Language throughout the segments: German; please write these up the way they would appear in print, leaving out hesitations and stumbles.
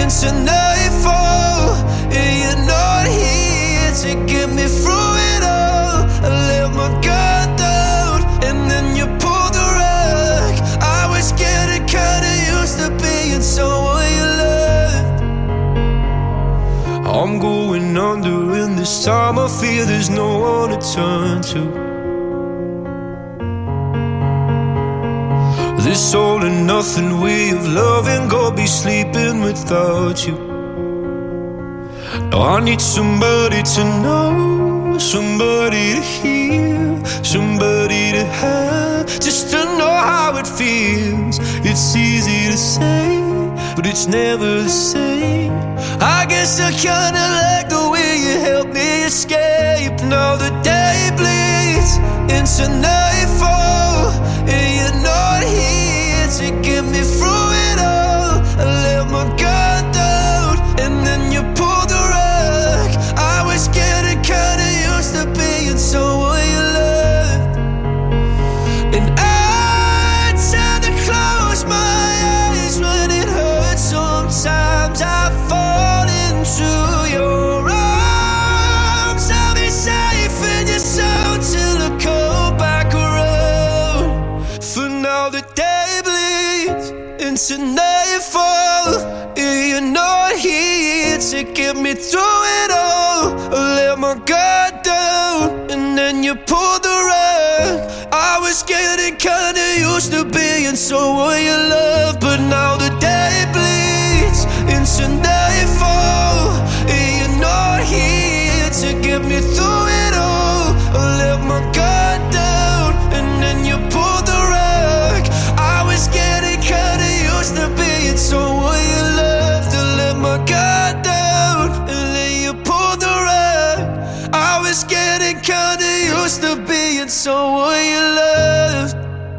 into nightfall, and you're not here to get me through it all. I let my guard down, and then you pulled the rug. I was getting kinda used to being someone you loved. I'm going under, and this time I fear there's no one to turn to. This all and nothing way of loving, go be sleeping without you. Now I need somebody to know, somebody to hear, somebody to have, just to know how it feels. It's easy to say, but it's never the same. I guess I kinda like the way you help me escape. Now the day bleeds into nightfall, and you're not here to get me through it all. I let my guard down, and then you pulled the rug. I was getting kinda used to being someone you loved, and I tend to close my eyes when it hurts. Sometimes I fall into your arms. I'll be safe in your soul till I come back around. For now the day bleeds into nightfall, and you're not here to get me through it all. I let my guard down, and then you pulled the rug. I was getting kinda used to being someone you love, but now the day bleeds into nightfall, and you're not here to get me through it all. I let my guard down, and then you pulled the rug. I was getting kinda used to being someone you loved. I let my guard down, and then you pulled the rug. I was getting kinda used to being someone you loved.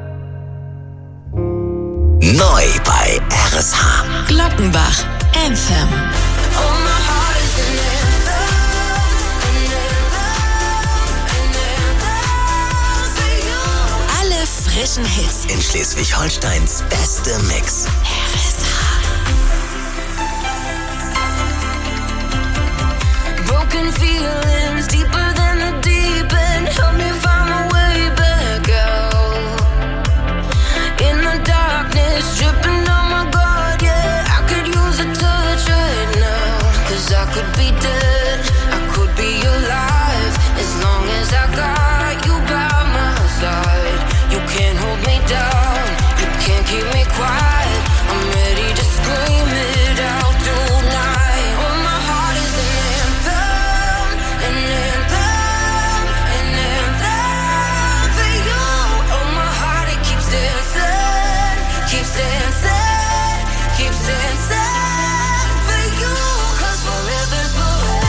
Neu bei RSH. Glockenbach Anthem. Alle frischen Hits In Schleswig-Holsteins beste Mix. RSH. Broken feelings deeper than the deep end. Help me find my way back out. In the darkness, dripping on my guard, yeah. I could use a touch right now, 'cause I could be dead, I could be alive, as long as I got you by my side. You can't hold me down, you can't keep me quiet. I'm ready to scream it out tonight. Oh, my heart is an anthem, an anthem, an anthem for you. Oh, my heart, it keeps dancing, keeps dancing, keeps dancing for you. 'Cause forever's forever.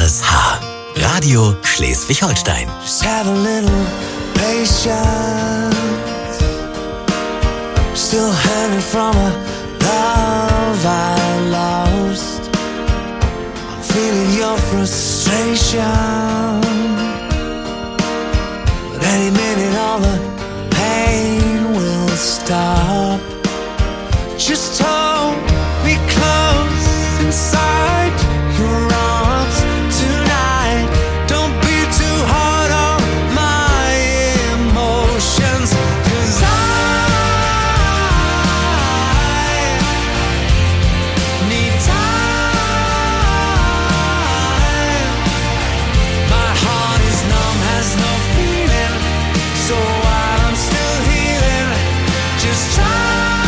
RSH. Radio Schleswig-Holstein. Just have a little patience. Still hanging from a love I lost. I'm feeling your frustration. But any minute all the pain will stop. Just hold me close inside your arms tonight. Don't be too hard on my emotions, 'cause I need time. My heart is numb, has no feeling. So while I'm still healing, just try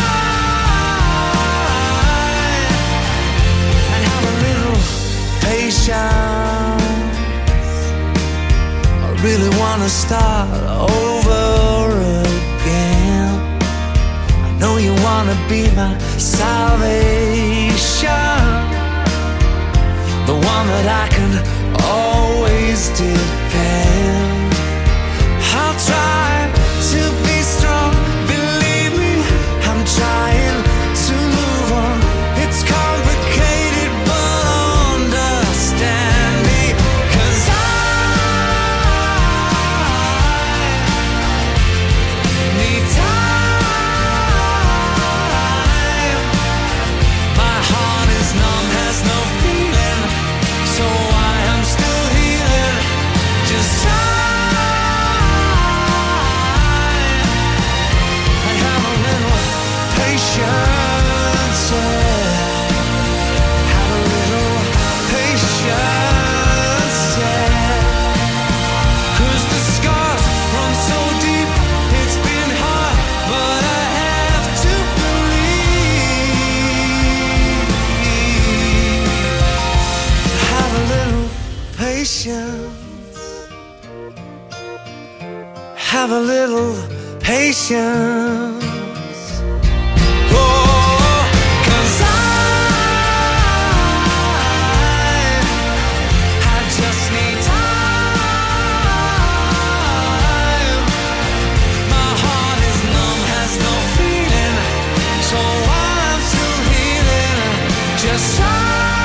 and have a little patience. I really wanna start over again. I know you wanna be my salvation, the one that I can always depend. I'll try to be strong, believe me, I'm trying to move on. It's complicated, but understand me, 'cause I need time. My heart is numb, has no feeling, so I am still healing. Just try and have a little patience, yeah. Have a little patience, yeah. 'Cause the scars run so deep, it's been hard, but I have to believe. Have a little patience. Have a little patience. Oh, 'cause I just need time. My heart is numb, has no feeling, so I'm still healing. Just try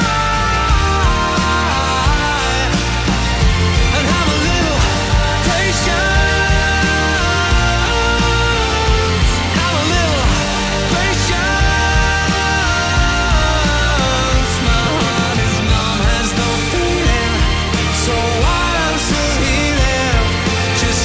and have a little patience. Have a little patience. My heart is numb, has no feeling, so I'm still healing. Just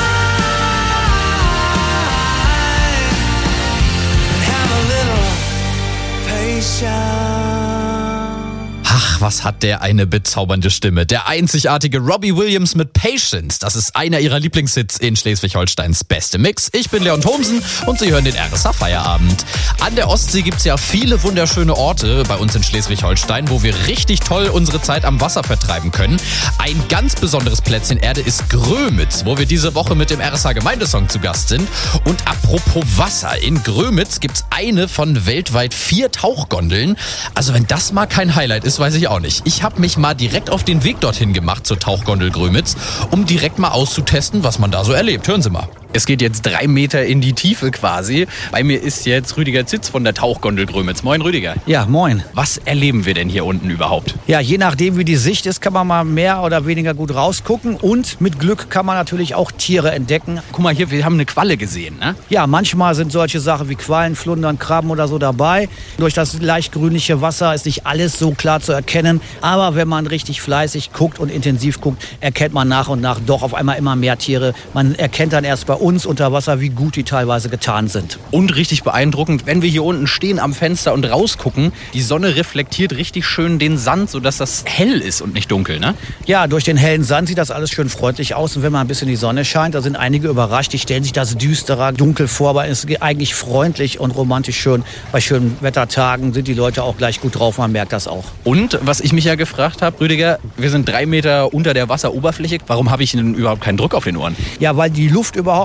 try and have a little patience. Ach, was hat der eine bezaubernde Stimme. Der einzigartige Robbie Williams mit Patience. Das ist einer ihrer Lieblingshits in Schleswig-Holsteins Beste Mix. Ich bin Leon Thomsen und Sie hören den RSH Feierabend. An der Ostsee gibt's ja viele wunderschöne Orte bei uns in Schleswig-Holstein, wo wir richtig toll unsere Zeit am Wasser vertreiben können. Ein ganz besonderes Plätzchen Erde ist Grömitz, wo wir diese Woche mit dem RSH Gemeindesong zu Gast sind. Und apropos Wasser, in Grömitz gibt's eine von weltweit 4 Tauchgondeln. Also wenn das mal kein Highlight ist, weiß ich auch nicht. Ich habe mich mal direkt auf den Weg dorthin gemacht zur Tauchgondel Grömitz, um direkt mal auszutesten, was man da so erlebt. Hören Sie mal. Es geht jetzt 3 Meter in die Tiefe quasi. Bei mir ist jetzt Rüdiger Zitz von der Tauchgondel Grömitz. Moin Rüdiger. Ja, moin. Was erleben wir denn hier unten überhaupt? Ja, je nachdem wie die Sicht ist, kann man mal mehr oder weniger gut rausgucken und mit Glück kann man natürlich auch Tiere entdecken. Guck mal hier, wir haben eine Qualle gesehen, ne? Ja, manchmal sind solche Sachen wie Quallen, Flundern, Krabben oder so dabei. Durch das leicht grünliche Wasser ist nicht alles so klar zu erkennen. Aber wenn man richtig fleißig guckt und intensiv guckt, erkennt man nach und nach doch auf einmal immer mehr Tiere. Man erkennt dann erst bei uns unter Wasser, wie gut die teilweise getan sind. Und richtig beeindruckend, wenn wir hier unten stehen am Fenster und rausgucken, die Sonne reflektiert richtig schön den Sand, sodass das hell ist und nicht dunkel, ne? Ja, durch den hellen Sand sieht das alles schön freundlich aus. Und wenn man ein bisschen die Sonne scheint, da sind einige überrascht. Die stellen sich das düsterer, dunkel vor, aber es ist eigentlich freundlich und romantisch schön. Bei schönen Wettertagen sind die Leute auch gleich gut drauf, man merkt das auch. Und, was ich mich ja gefragt habe, Rüdiger, wir sind 3 Meter unter der Wasseroberfläche. Warum habe ich denn überhaupt keinen Druck auf den Ohren? Ja, weil die Luft überhaupt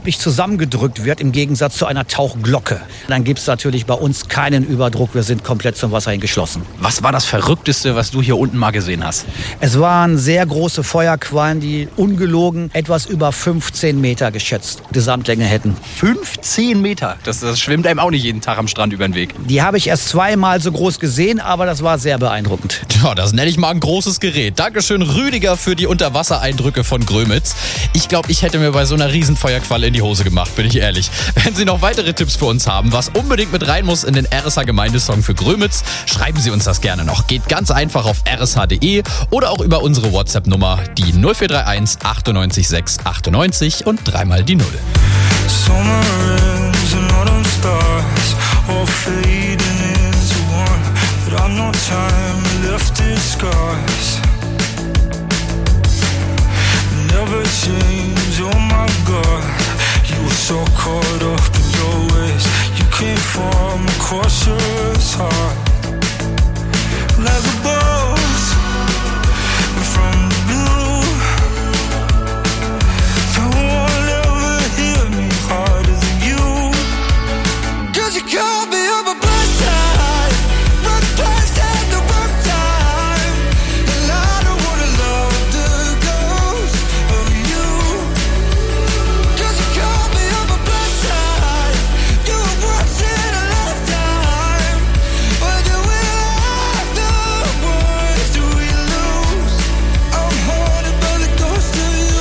überhaupt nicht zusammengedrückt wird, im Gegensatz zu einer Tauchglocke. Dann gibt es natürlich bei uns keinen Überdruck, wir sind komplett zum Wasser hin geschlossen. Was war das Verrückteste, was du hier unten mal gesehen hast? Es waren sehr große Feuerquallen, die ungelogen etwas über 15 Meter geschätzt Gesamtlänge hätten. 15 Meter? Das schwimmt einem auch nicht jeden Tag am Strand über den Weg. Die habe ich erst zweimal so groß gesehen, aber das war sehr beeindruckend. Ja, das nenne ich mal ein großes Gerät. Dankeschön, Rüdiger, für die Unterwassereindrücke von Grömitz. Ich glaube, ich hätte mir bei so einer Riesenfeuerqualle in die Hose gemacht, bin ich ehrlich. Wenn Sie noch weitere Tipps für uns haben, was unbedingt mit rein muss in den RSH-Gemeindesong für Grömitz, schreiben Sie uns das gerne noch. Geht ganz einfach auf rsh.de oder auch über unsere WhatsApp-Nummer, die 0431 98 6 98 und dreimal die 0. Summer ends and autumn stars all fading into one, but I've no time left in scars. Never change, oh my God. You were so caught up in your ways. You came from a cautious heart, like a bolt from the blue. No one ever hit me harder than you. 'Cause you called me up a blind side, but placed at the wrong time. And I don't wanna love the ghost of you. 'Cause you called me up a blind side. You were once in a lifetime. But do we have the words? Do we lose? I'm haunted by the ghost of you.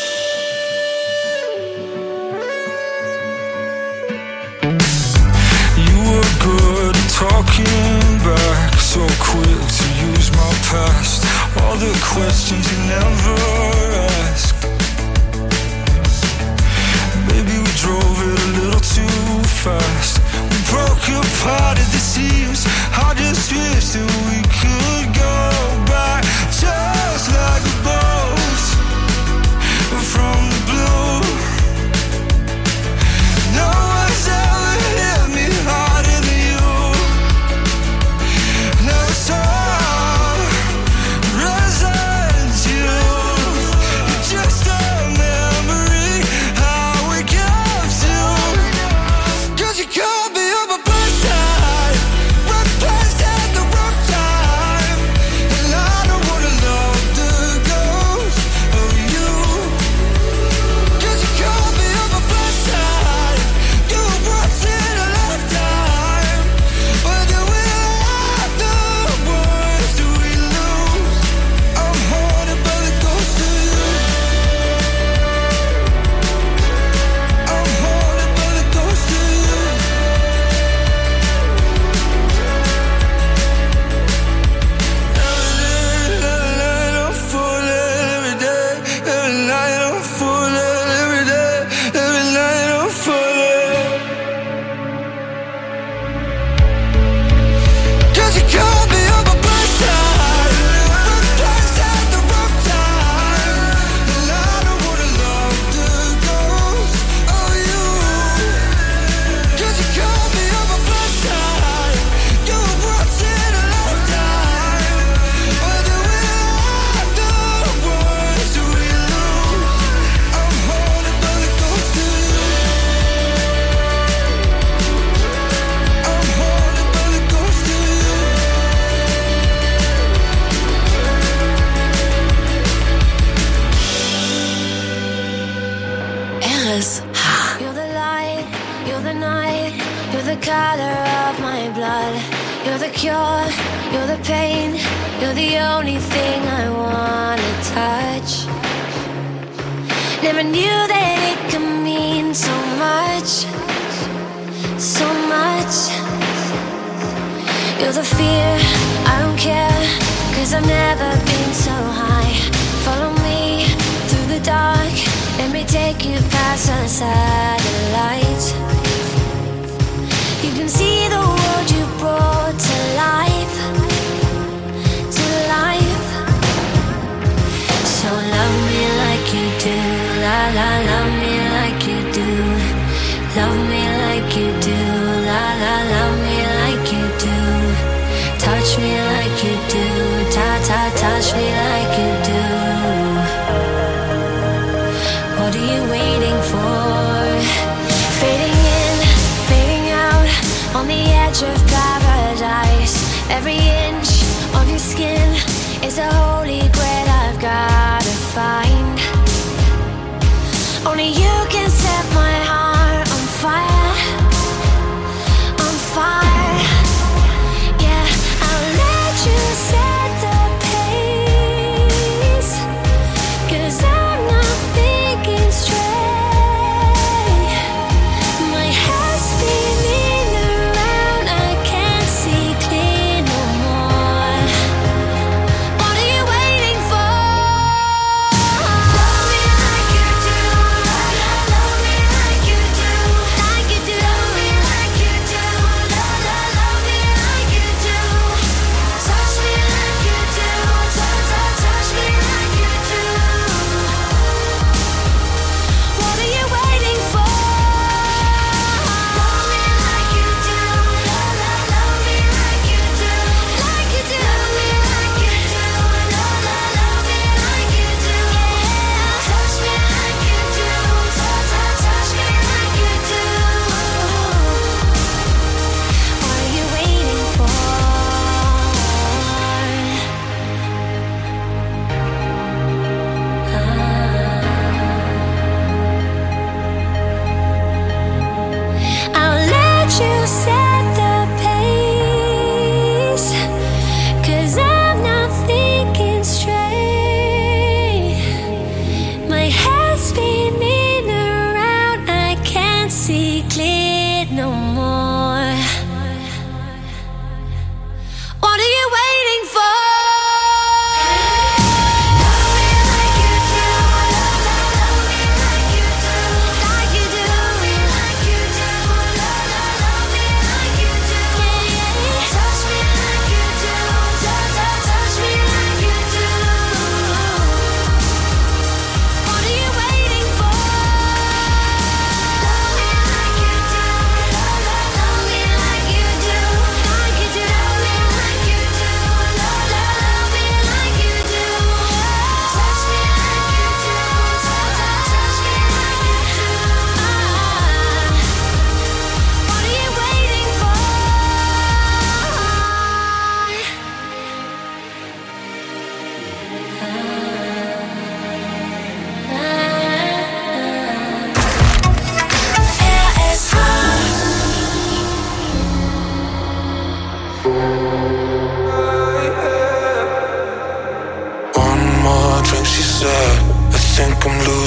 You were good at talking back, so quick to use my past. All the questions you never asked. Baby, we drove it a little too fast. We broke apart at the seams. I just wish that we could go back, just like a boat from the blue. No one's ever hit me harder than you. Never saw resent you. You're just a memory, how it comes to. 'Cause you called me up a blind side, replaced at the wrong time. And I don't wanna love the ghost of you. 'Cause you called me up a blind side. You were once in a lifetime. But do we have the words? Do we lose? I'm haunted by the ghost of you. I'm haunted by the ghost of you. Every night I'm falling every day. Every night I'm falling every day. Every night I'm falling. 'Cause you called me up a blind side, replaced at the wrong time. And I don't wanna love the ghost of you. 'Cause you called me up a blind side. You were once in a lifetime. But do we have the words? Do we lose? I'm haunted by the ghost of you. I'm haunted by the ghost of you. RSH. You're the light, you're the night, you're the color of my blood. You're the cure, you're the pain, you're the only thing I wanna touch. Never knew that it could mean so much, so much. You're the fear, I don't care, 'cause I've never been so high. Follow me through the dark, let me take you past the satellites. You can see the world you brought to life, to life. So love me like you do, la la, love me like you do. Love me like you do, la la, love me like you do. Touch me like you do, ta ta, touch me like you do. What are you waiting for?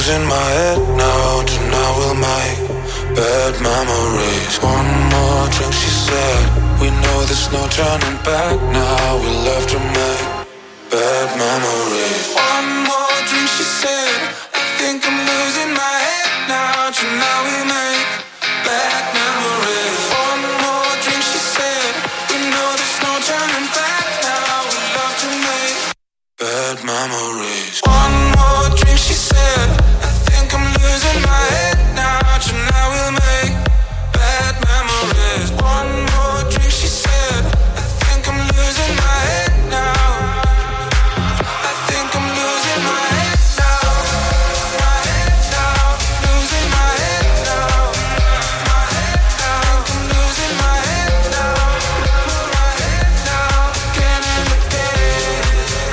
losing my head now. Tonight we'll make bad memories. One more drink, she said. We know there's no turning back now. We love to make bad memories. One more drink, she said. I think I'm losing my head now. Tonight we make bad memories. One more drink, she said. We know there's no turning back now. We love to make bad memories. One more drink, she said. I think I'm losing my head now. Tonight we'll make bad memories. One more drink, she said. I think I'm losing my head now. I think I'm losing my head now. My head now. Losing my head now. My head now. I think I'm losing my head now. My head now. Again and again.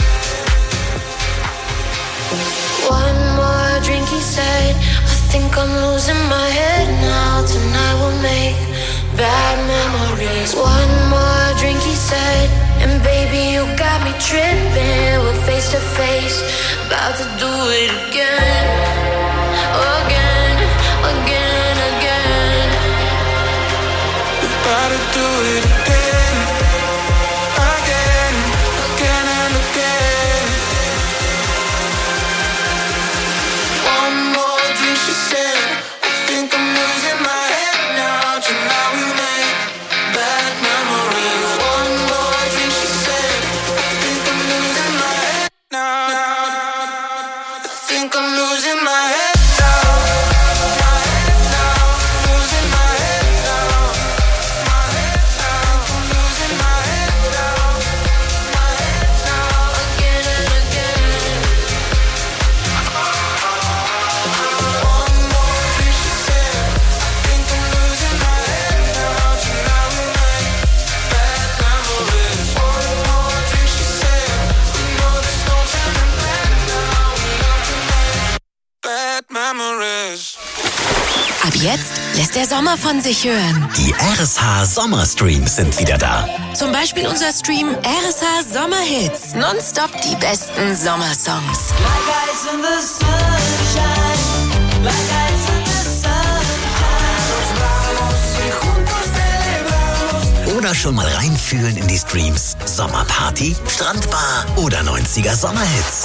One more drink, he said. I think I'm losing my head now. Tonight we'll make bad memories. One more drink, he said. And baby, you got me tripping. We're face to face, about to do it again. Again, again, again. About to do it again. Again, again and again. One more drink, she said. I think I'm losing my head now. Tonight we make bad memories. One more drink, she said. I think I'm losing my head now. I think I'm losing my head now. My head now. Losing my head now. My head now. I'm losing my head now. My head now. Again and again. One more drink, she said. I think I'm losing my head now. Tonight we make bad memories. One more drink, she said. We know there's no turning back now. We love to make bad memories. Ab jetzt lässt der Sommer von sich hören. Die RSH Sommerstreams sind wieder da. Zum Beispiel unser Stream RSH Sommerhits. Nonstop die besten Sommersongs. Oder schon mal reinfühlen in die Streams Sommerparty, Strandbar oder 90er Sommerhits.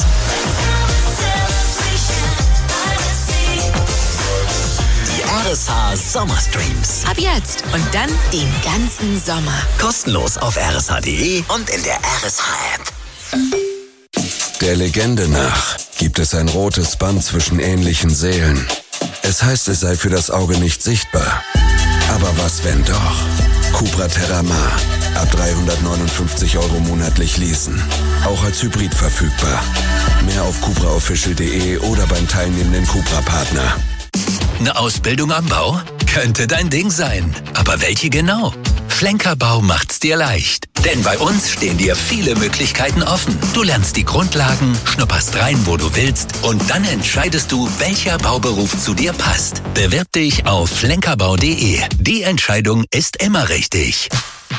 Die RSH Sommerstreams. Ab jetzt und dann den ganzen Sommer. Kostenlos auf rsh.de und in der RSH-App. Der Legende nach gibt es ein rotes Band zwischen ähnlichen Seelen. Es heißt, es sei für das Auge nicht sichtbar. Aber was, wenn doch? Cupra Terramar. Ab 359 € monatlich leasen. Auch als Hybrid verfügbar. Mehr auf cupraofficial.de oder beim teilnehmenden Cupra-Partner. Eine Ausbildung am Bau? Könnte dein Ding sein. Aber welche genau? Flenkerbau macht's dir leicht. Denn bei uns stehen dir viele Möglichkeiten offen. Du lernst die Grundlagen, schnupperst rein, wo du willst und dann entscheidest du, welcher Bauberuf zu dir passt. Bewirb dich auf flenkerbau.de. Die Entscheidung ist immer richtig.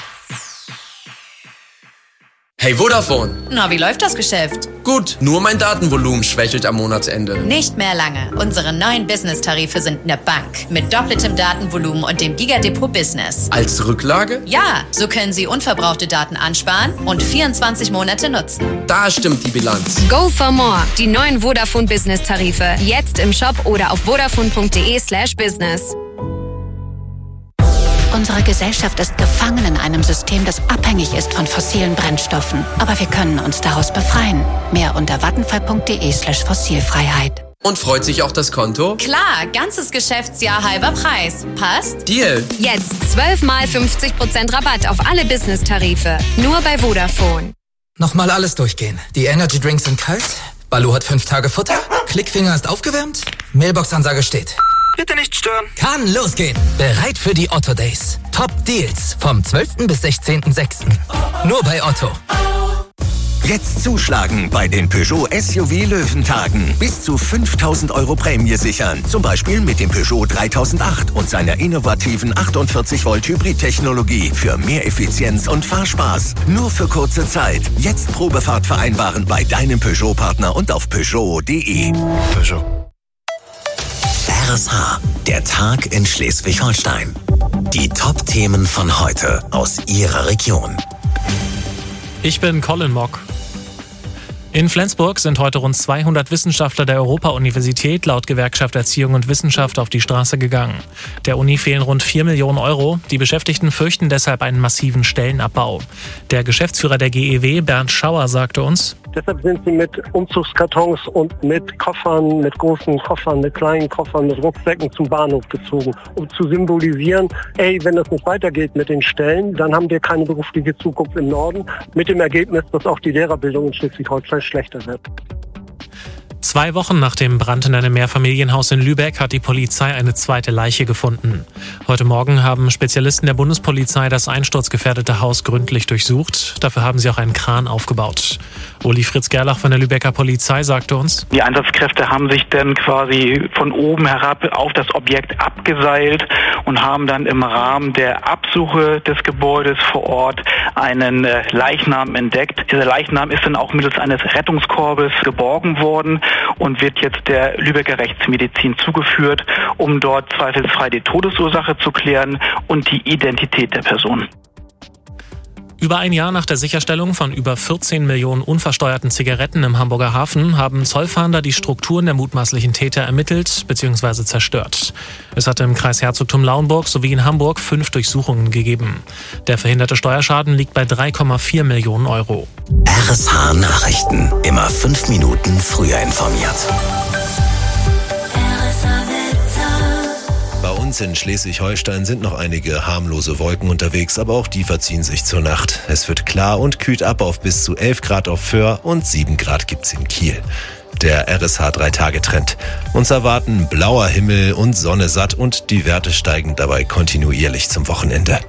Hey Vodafone! Na, wie läuft das Geschäft? Gut, nur mein Datenvolumen schwächelt am Monatsende. Nicht mehr lange. Unsere neuen Business-Tarife sind eine Bank. Mit doppeltem Datenvolumen und dem Gigadepot Business. Als Rücklage? Ja, so können Sie unverbrauchte Daten ansparen und 24 Monate nutzen. Da stimmt die Bilanz. Go for more. Die neuen Vodafone Business-Tarife. Jetzt im Shop oder auf vodafone.de/business. Unsere Gesellschaft ist gefangen in einem System, das abhängig ist von fossilen Brennstoffen. Aber wir können uns daraus befreien. Mehr unter vattenfall.de/Fossilfreiheit. Und freut sich auch das Konto? Klar, ganzes Geschäftsjahr halber Preis. Passt? Deal. Jetzt 12 mal 50% Rabatt auf alle Business-Tarife. Nur bei Vodafone. Nochmal alles durchgehen. Die Energy Drinks sind kalt. Balu hat 5 Tage Futter. Klickfinger ist aufgewärmt. Mailbox-Ansage steht. Bitte nicht stören. Kann losgehen. Bereit für die Otto Days. Top Deals vom 12. bis 16.06. Nur bei Otto. Jetzt zuschlagen bei den Peugeot SUV Löwentagen. Bis zu 5.000 € Prämie sichern. Zum Beispiel mit dem Peugeot 3008 und seiner innovativen 48 Volt Hybrid-Technologie für mehr Effizienz und Fahrspaß. Nur für kurze Zeit. Jetzt Probefahrt vereinbaren bei deinem Peugeot-Partner und auf Peugeot.de. Peugeot. RSH, der Tag in Schleswig-Holstein. Die Top-Themen von heute aus Ihrer Region. Ich bin Colin Mock. In Flensburg sind heute rund 200 Wissenschaftler der Europa-Universität laut Gewerkschaft Erziehung und Wissenschaft auf die Straße gegangen. Der Uni fehlen rund 4 Millionen Euro. Die Beschäftigten fürchten deshalb einen massiven Stellenabbau. Der Geschäftsführer der GEW, Bernd Schauer, sagte uns: Deshalb sind sie mit Umzugskartons und mit Koffern, mit großen Koffern, mit kleinen Koffern, mit Rucksäcken zum Bahnhof gezogen, um zu symbolisieren, wenn das nicht weitergeht mit den Stellen, dann haben wir keine berufliche Zukunft im Norden, mit dem Ergebnis, dass auch die Lehrerbildung in Schleswig-Holstein schlechter wird. 2 Wochen nach dem Brand in einem Mehrfamilienhaus in Lübeck hat die Polizei eine zweite Leiche gefunden. Heute Morgen haben Spezialisten der Bundespolizei das einsturzgefährdete Haus gründlich durchsucht. Dafür haben sie auch einen Kran aufgebaut. Uli Fritz Gerlach von der Lübecker Polizei sagte uns: Die Einsatzkräfte haben sich dann quasi von oben herab auf das Objekt abgeseilt und haben dann im Rahmen der Absuche des Gebäudes vor Ort einen Leichnam entdeckt. Dieser Leichnam ist dann auch mittels eines Rettungskorbes geborgen worden und wird jetzt der Lübecker Rechtsmedizin zugeführt, um dort zweifelsfrei die Todesursache zu klären und die Identität der Person. Über ein Jahr nach der Sicherstellung von über 14 Millionen unversteuerten Zigaretten im Hamburger Hafen haben Zollfahnder die Strukturen der mutmaßlichen Täter ermittelt bzw. zerstört. Es hatte im Kreis Herzogtum Lauenburg sowie in Hamburg 5 Durchsuchungen gegeben. Der verhinderte Steuerschaden liegt bei 3,4 Millionen Euro. RSH Nachrichten. Immer 5 Minuten früher informiert. Bei uns in Schleswig-Holstein sind noch einige harmlose Wolken unterwegs, aber auch die verziehen sich zur Nacht. Es wird klar und kühlt ab auf bis zu 11 Grad auf Föhr und 7 Grad gibt's in Kiel. Der RSH 3-Tage-Trend. Uns erwarten blauer Himmel und Sonne satt und die Werte steigen dabei kontinuierlich zum Wochenende.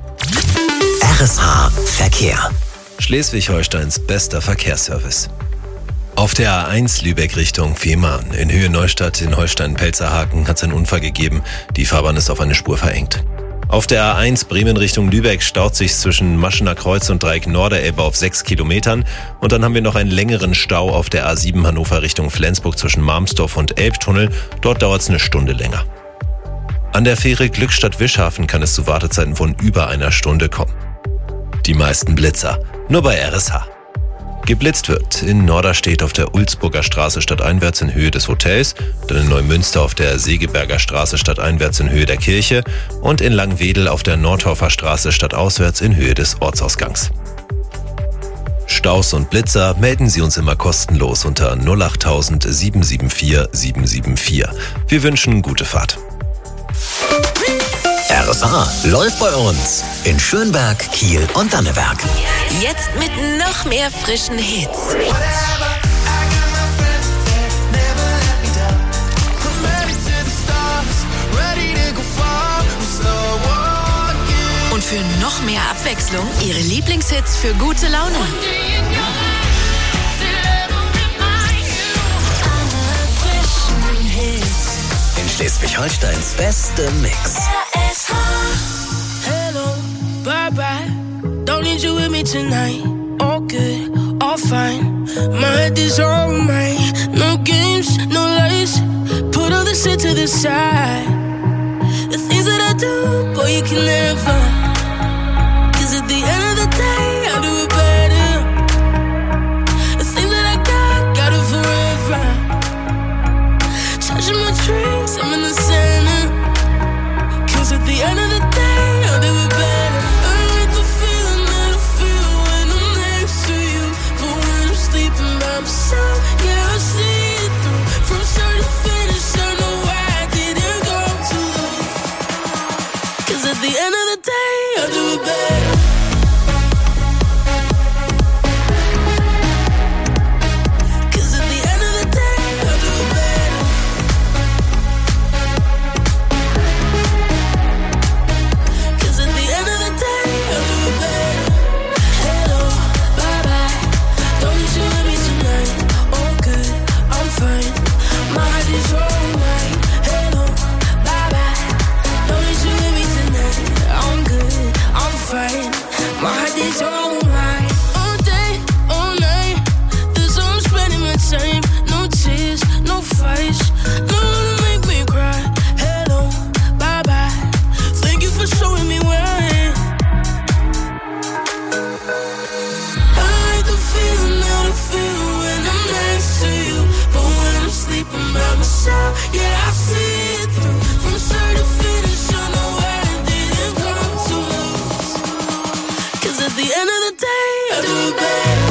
RSH Verkehr. Schleswig-Holsteins bester Verkehrsservice. Auf der A1 Lübeck Richtung Fehmarn in Höhe Neustadt in Holstein-Pelzerhaken hat es einen Unfall gegeben. Die Fahrbahn ist auf eine Spur verengt. Auf der A1 Bremen Richtung Lübeck staut sich zwischen Maschener Kreuz und Dreieck Norderelbe auf 6 Kilometern. Und dann haben wir noch einen längeren Stau auf der A7 Hannover Richtung Flensburg zwischen Marmsdorf und Elbtunnel. Dort dauert es eine Stunde länger. An der Fähre Glückstadt-Wischhafen kann es zu Wartezeiten von über einer Stunde kommen. Die meisten Blitzer, nur bei RSH. Geblitzt wird in Norderstedt auf der Ulzburger Straße stadteinwärts in Höhe des Hotels, dann in Neumünster auf der Segeberger Straße stadteinwärts in Höhe der Kirche und in Langwedel auf der Nordhofer Straße stadtauswärts in Höhe des Ortsausgangs. Staus und Blitzer melden Sie uns immer kostenlos unter 08000 774 774. Wir wünschen gute Fahrt. RSH läuft bei uns in Schönberg, Kiel und Danneberg. Jetzt mit noch mehr frischen Hits. Und für noch mehr Abwechslung Ihre Lieblingshits für gute Laune. In Schleswig-Holsteins beste Mix. Hello, bye bye. Don't need you with me tonight. All good, all fine. My head is on mine. No games, no lies. Put all the shit to the side. The things that I do, boy, you can never. 'Cause at the end of the day, I do it better. The things that I got it forever. Touching my dreams, I'm in the center. 'Cause at the end of the day, I'll do it better. I like the feeling that I feel when I'm next to you. But when I'm sleeping by myself, yeah, I see it through. From start to finish, I know I didn't go too low. 'Cause at the end of the day, Yeah, I see it through. From start to finish, I know where it didn't come to lose. 'Cause at the end of the day, I do it better.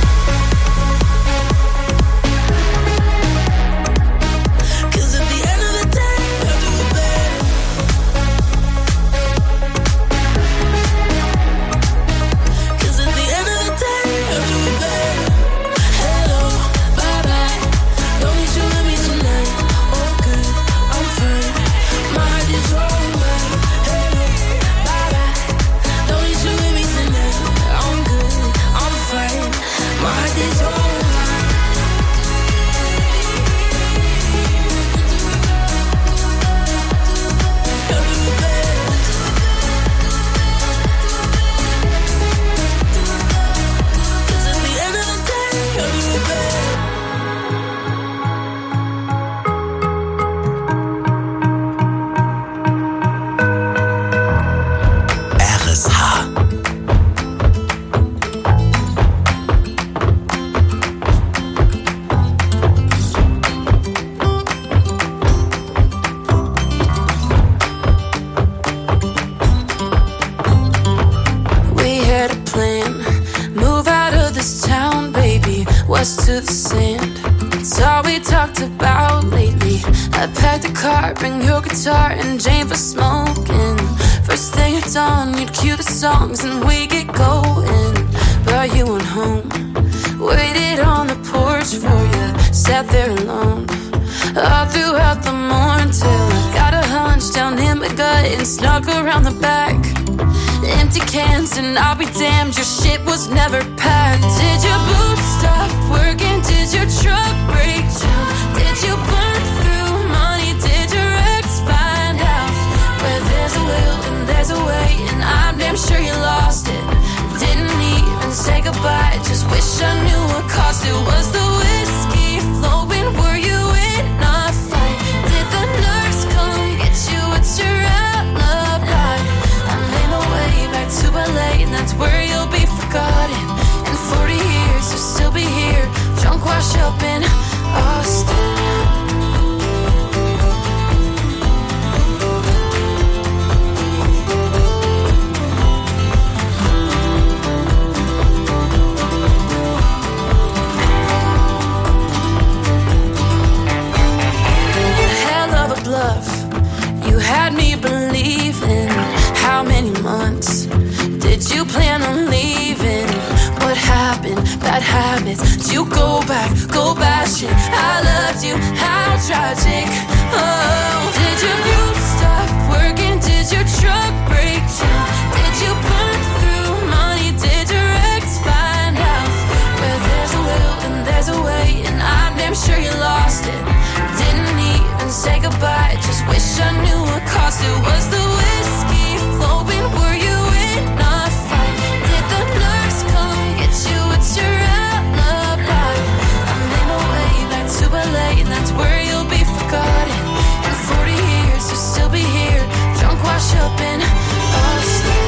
West to the sand. It's all we talked about lately. I packed a car, bring your guitar and Jane for smoking. First thing at dawn, you'd cue the songs and we get going. But you went home, waited on the porch for you, sat there alone all throughout the morning till I got a hunch down in my gut and snuck around the back. Empty cans and I'll be damned, your shit was never packed. Did your boots stop working? Did your truck break down? Did you burn through money? Did your ex find out? Where there's a will and there's a way, and I'm damn sure you lost it. Didn't even say goodbye, just wish I knew what cost it. Was the whiskey flowing? Were you in a fight? Did the nurse come get you? What's your alibi? I'm in a way back to LA, and that's where you'll be forgotten. In 40 years you'll still be here, drunk, washed up in Austin. Hell of a bluff, you had me believing. How many months did you plan on leaving? What happened? Bad habits. Did you go back, go bashing? I loved you, how tragic. Oh, did your boots stop working? Did your truck break down? Did you burn through money? Did your ex find out? Where there's a will and there's a way, and I'm damn sure you lost it. Didn't even say goodbye, just wish I knew what cost it. Was the whiskey flowing? Were you in a fight? Did the nurse come get you? It's your alibi. I'm in a way back to LA, and that's where you'll be forgotten. In 40 years you'll still be here, drunk, wash up in Austin.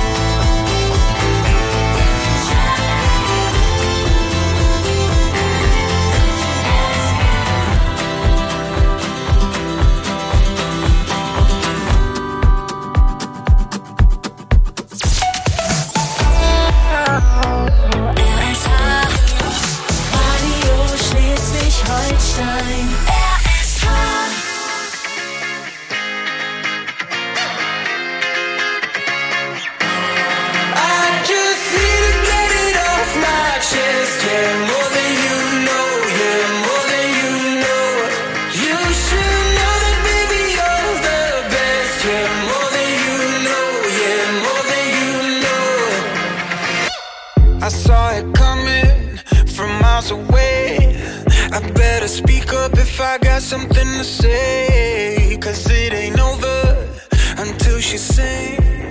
I saw it coming from miles away. I better speak up if I got something to say, 'cause it ain't over until she sings.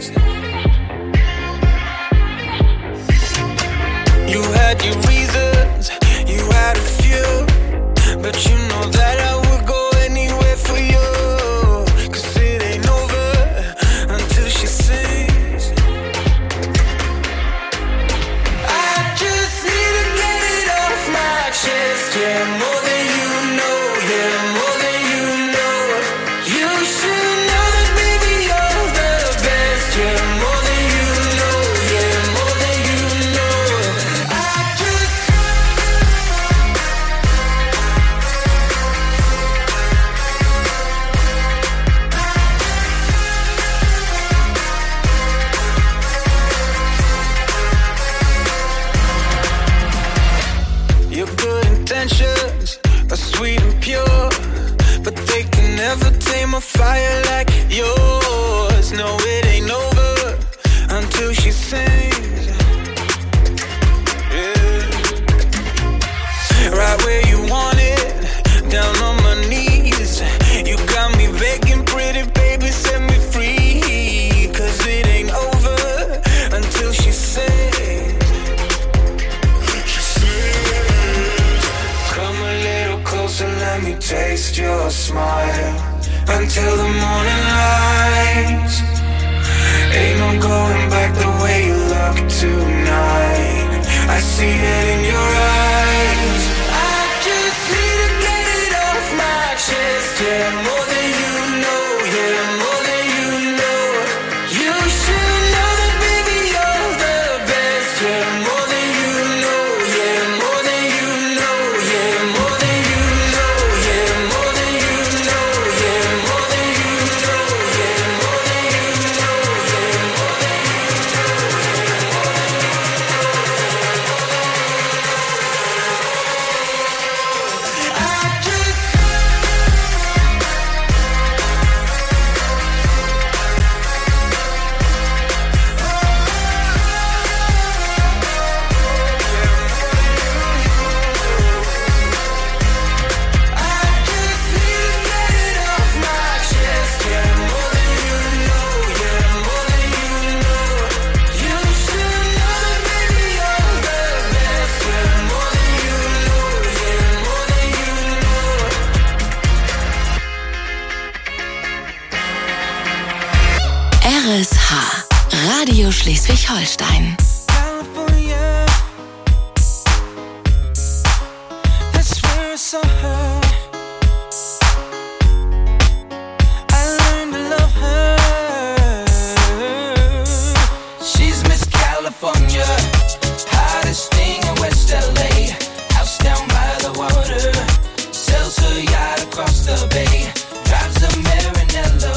You had your reasons, you had a few, but you know that I would go anywhere for you, 'cause it ain't over until she sings. I just need to get it off my chest, yeah, more than you know, yeah, more than you but they can never tame a fire like yours. No, it ain't over until she sings. Yeah. Right where you want it, down on my knees. You got me begging, pretty baby, set me free. 'Cause it ain't over until she sings. She sings. Come a little closer, let me taste your smile. Until the morning light. Ain't no going back the way you look tonight. I see it in your eyes. I just need to get it off my chest. Yeah, more than you know. Yeah, more than you know. You should know that, baby, you're the best. Yeah, more than you know. Yeah, more than you know. Yeah, more than you know. Yeah, more than you know. Yeah, more than you know. Yeah, more than you know. Yeah, more than you RSH, Radio Schleswig-Holstein. That's where I saw her. I learned to love her. She's Miss California, hottest thing in West LA. House down by the water, sells her yacht across the bay. Drives a Maranello.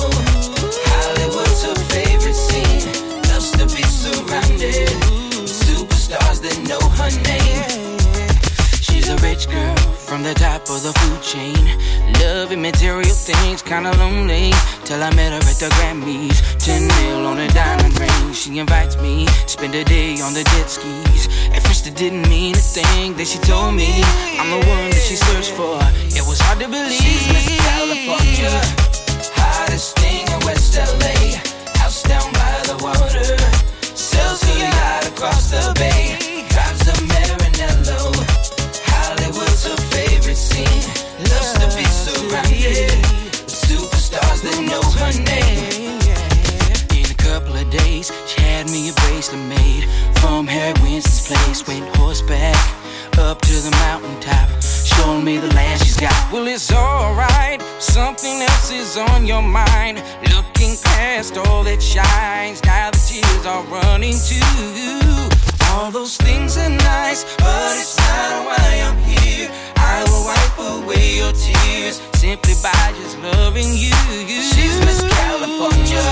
Hollywood's her favorite scene. Loves to be surrounded. Superstars that know her name. She's a rich girl from the top of the food chain. Loving material things, kinda lonely. Till I met her at the Grammys. 10 mil on a diamond ring. She invites me, spend a day on the jet skis. At first it didn't mean a thing. Then she told me I'm the one that she searched for. It was hard to believe. She's Miss California, hottest thing in West LA. House down by the water, sells her yacht across the bay. Drives a Maranello. Hollywood's her favorite scene. Loves to be surrounded with superstars that know her name. In a couple of days, she had me a bracelet made from Harry Winston's place. Went horseback up to the mountaintop, showing me the land she's got. Well, it's alright, something else is on your mind. Looking past all that shines, now the tears are running too. All those things are nice, but it's not why I'm here. I will wipe away your tears simply by just loving you. She's Miss California,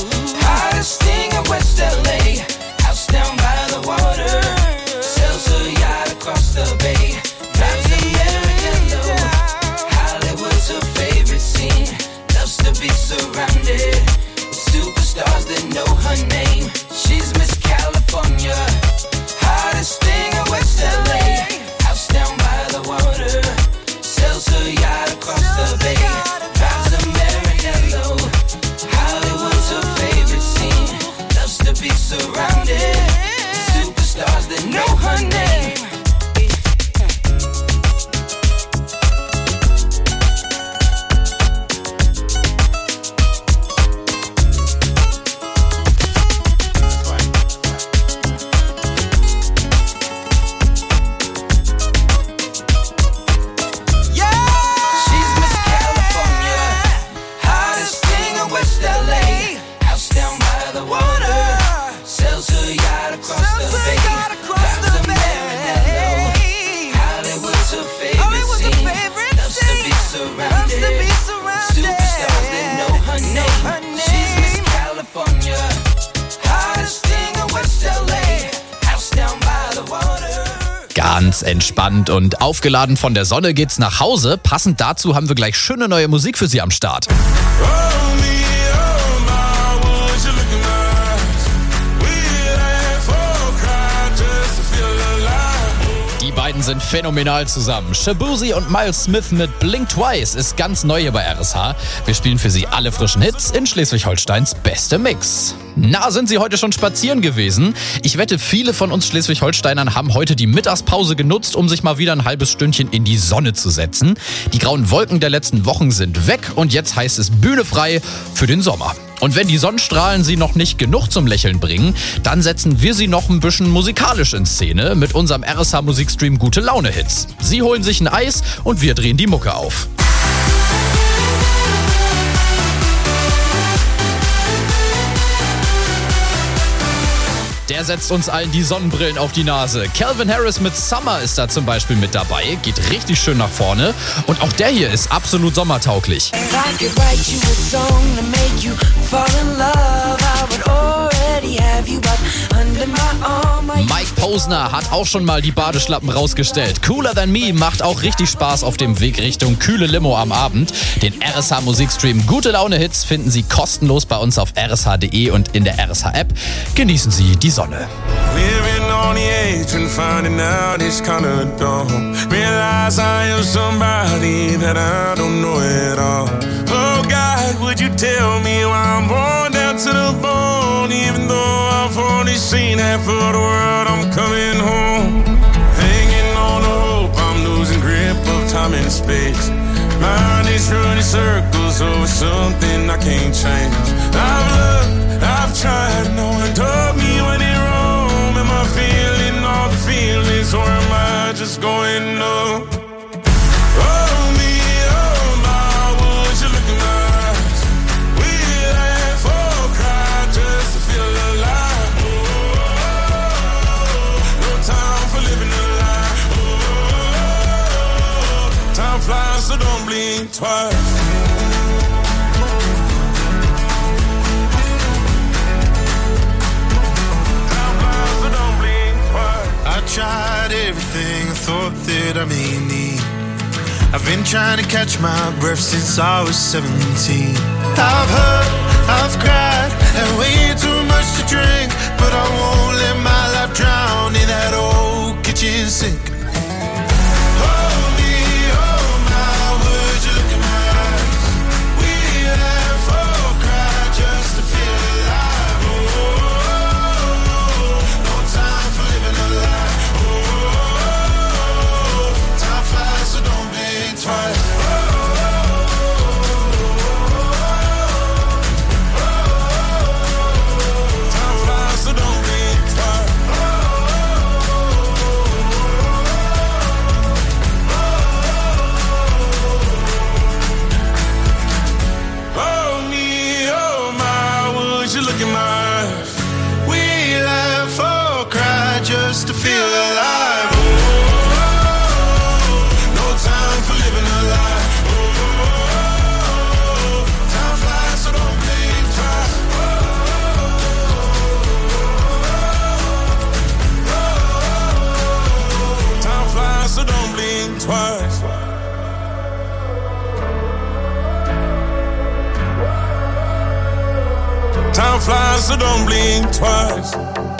hottest thing in West LA. House down by the water, sells her yacht across the bay. Drives a Maranello. Hollywood's her favorite scene. Loves to be surrounded with superstars that know her name. She's Miss California, hottest thing in West LA. House down by the water, sells her yacht across the bay. Drives a Maranello. Hollywood's her favorite scene. Loves to be surrounded with superstars that know her name. Ganz entspannt und aufgeladen von der Sonne geht's nach Hause. Passend dazu haben wir gleich schöne neue Musik für Sie am Start. Die beiden sind phänomenal zusammen. Shaboozey und Miles Smith mit Blink Twice ist ganz neu hier bei RSH. Wir spielen für Sie alle frischen Hits in Schleswig-Holsteins beste Mix. Na, sind Sie heute schon spazieren gewesen? Ich wette, viele von uns Schleswig-Holsteinern haben heute die Mittagspause genutzt, um sich mal wieder ein halbes Stündchen in die Sonne zu setzen. Die grauen Wolken der letzten Wochen sind weg und jetzt heißt es Bühne frei für den Sommer. Und wenn die Sonnenstrahlen Sie noch nicht genug zum Lächeln bringen, dann setzen wir Sie noch ein bisschen musikalisch in Szene mit unserem RSH-Musikstream Gute Laune-Hits. Sie holen sich ein Eis und wir drehen die Mucke auf. Der setzt uns allen die Sonnenbrillen auf die Nase. Calvin Harris mit Summer ist da zum Beispiel mit dabei. Geht richtig schön nach vorne. Und auch der hier ist absolut sommertauglich. Mike Posner hat auch schon mal die Badeschlappen rausgestellt. Cooler Than Me macht auch richtig Spaß auf dem Weg Richtung kühle Limo am Abend. Den RSH-Musikstream Gute Laune-Hits finden Sie kostenlos bei uns auf rsh.de und in der RSH-App. Genießen Sie die Sonne. Living on the edge and finding out it's kinda dumb. Realize I am somebody that I don't know at all. Oh God, would you tell me why I'm worn down to the bone? Even though I've only seen half of the world, I'm coming home. Hanging on to hope, I'm losing grip of time and space. Mind is running circles over something I can't change. I've looked, I've tried, no one told me when it wrong. Am I feeling all the feelings or am I just going numb? Oh me, oh my, would you look in my eyes? We laugh or cry just to feel alive. Oh, no time for living a lie. Oh, time flies, so don't blink twice. Tried everything I thought that I may need. I've been trying to catch my breath since I was 17. I've hurt, I've cried, had way too much to drink, but I won't let my life drown in that old kitchen sink. Just to feel alive. Oh, no time for living a lie. Oh, time flies, so don't blink twice. Oh, time flies, so don't blink twice. Time flies, so don't blink twice.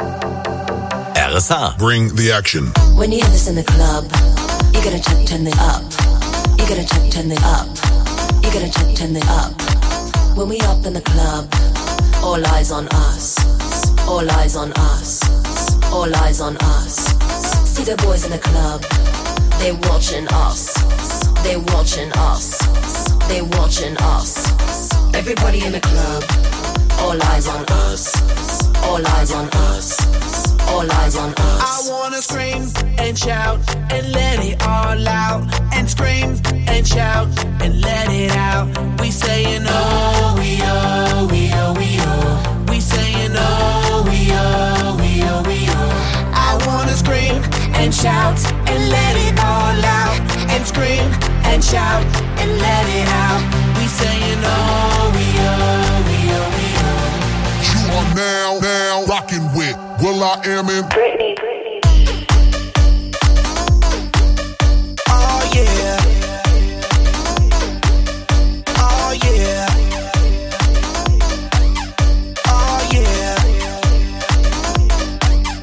RSH. Bring the action. When you hear this in the club, you gotta turn it up. You gotta turn it up. You gotta turn it up. When we up in the club, all eyes on us. All eyes on us. All eyes on us. See the boys in the club, they watching us. They watching us. They watching us. Everybody in the club, all eyes on us. All eyes on us. All eyes on us. I wanna scream and shout and let it all out. And scream and shout and let it out. We saying oh, we oh, we oh, we oh. We saying oh, we oh, we oh, we oh. I wanna scream and shout and let it all out. And scream and shout and let it out. We saying oh, we oh, we oh, we oh. You are now rocking with Will I Am in Britney.